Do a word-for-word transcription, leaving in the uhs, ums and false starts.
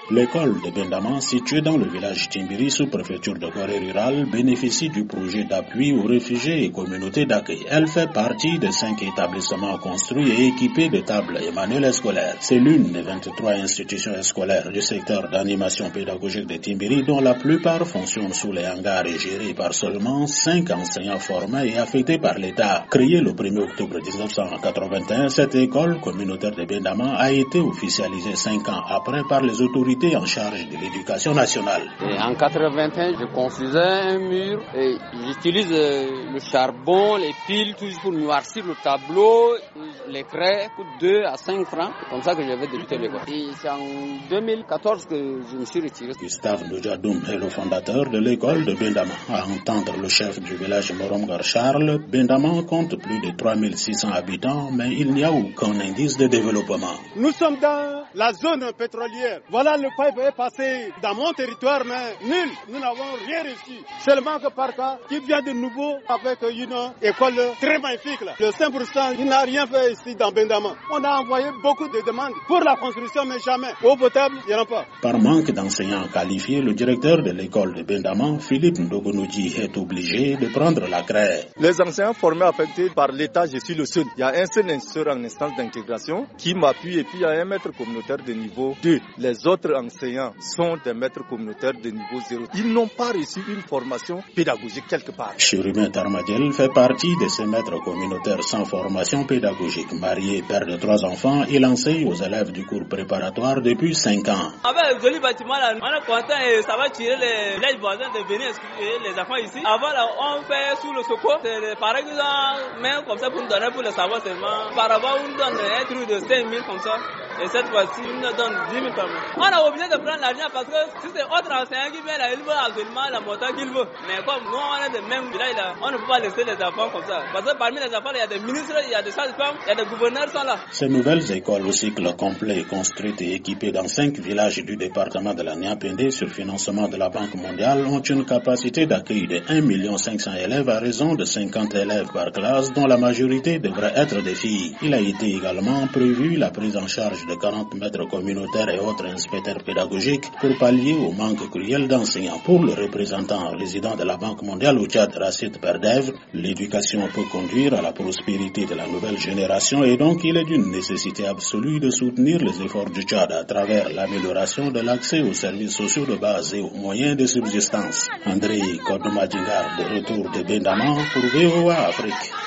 L'école de Bendama, située dans le village Timbiri, sous-préfecture de Gorée rurale, bénéficie du projet d'appui aux réfugiés et communautés d'accueil. Elle fait partie de cinq établissements construits et équipés de tables et manuels scolaires. C'est l'une des vingt-trois institutions scolaires du secteur d'animation pédagogique de Timbiri, dont la plupart fonctionnent sous les hangars et gérés par seulement cinq enseignants formés et affectés par l'État. Créée le premier octobre dix-neuf cent quatre-vingt-un, cette école communautaire de Bendama a été officialisée cinq ans après par les autorités en charge de l'éducation nationale. Et en quatre-vingt-un, je construisais un mur et j'utilise le charbon, les piles, toujours pour noircir le tableau. Les craies coûtent deux à cinq francs. C'est comme ça que j'avais débuté l'école. Et c'est en deux mille quatorze que je me suis retiré. Gustave Ndoujadoum est le fondateur de l'école de Bendama. À entendre le chef du village Moromgar Charles, Bendama compte plus de trois mille six cents habitants, mais il n'y a aucun indice de développement. Nous sommes dans la zone pétrolière. Voilà, le pipe est passé dans mon territoire, mais nul. Nous n'avons rien reçu. Seulement que par cas, qui vient de nouveau avec une école très magnifique. Là. Le cinq pour cent, il n'a rien fait ici dans Bendama. On a envoyé beaucoup de demandes pour la construction, mais jamais. Eau potable, il n'y en a pas. Par manque d'enseignants qualifiés, le directeur de l'école de Bendama, Philippe Ndogonoudji, est obligé de prendre la craie. Les enseignants formés affectés par l'État, je suis le seul. Il y a un seul instituteur en instance d'intégration qui m'appuie et puis il y a un maître communautaire de niveau deux. Les autres enseignants sont des maîtres communautaires de niveau zéro. Ils n'ont pas reçu une formation pédagogique quelque part. Chérubin Tarmadjel fait partie de ces maîtres communautaires sans formation pédagogique. Marié, père de trois enfants, il enseigne aux élèves du cours préparatoire depuis cinq ans. Avec le joli bâtiment là, on est content et ça va tirer les villages voisins de venir expliquer les enfants ici. Avant là, on fait sous le secours, c'est les parents qui ont même comme ça pour nous donner pour le savoir seulement. Par rapport, on nous donne un truc de cinq mille comme ça. Et cette fois-ci, on nous donne dix mille par mois. On est obligé de prendre l'argent parce que si c'est autre enseignant qui vient là, il veut absolument la montagne qu'il veut. Mais comme nous, on est de même village là, on ne peut pas laisser les enfants comme ça. Parce que parmi les enfants, il y a des ministres, il y a des sages-femmes, il y a des gouverneurs qui sont là. Ces nouvelles écoles au cycle complet, construites et équipées dans cinq villages du département de la Niapende sur financement de la Banque mondiale, ont une capacité d'accueil de un million cinq cents élèves à raison de cinquante élèves par classe, dont la majorité devrait être des filles. Il a été également prévu la prise en charge de quarante maîtres communautaires et autres inspecteurs pédagogiques pour pallier au manque cruel d'enseignants. Pour le représentant résident de la Banque mondiale au Tchad, Racine Perdev, l'éducation peut conduire à la prospérité de la nouvelle génération et donc il est d'une nécessité absolue de soutenir les efforts du Tchad à travers l'amélioration de l'accès aux services sociaux de base et aux moyens de subsistance. André Kodoumadjingar, de retour de Bendama pour V O A Afrique.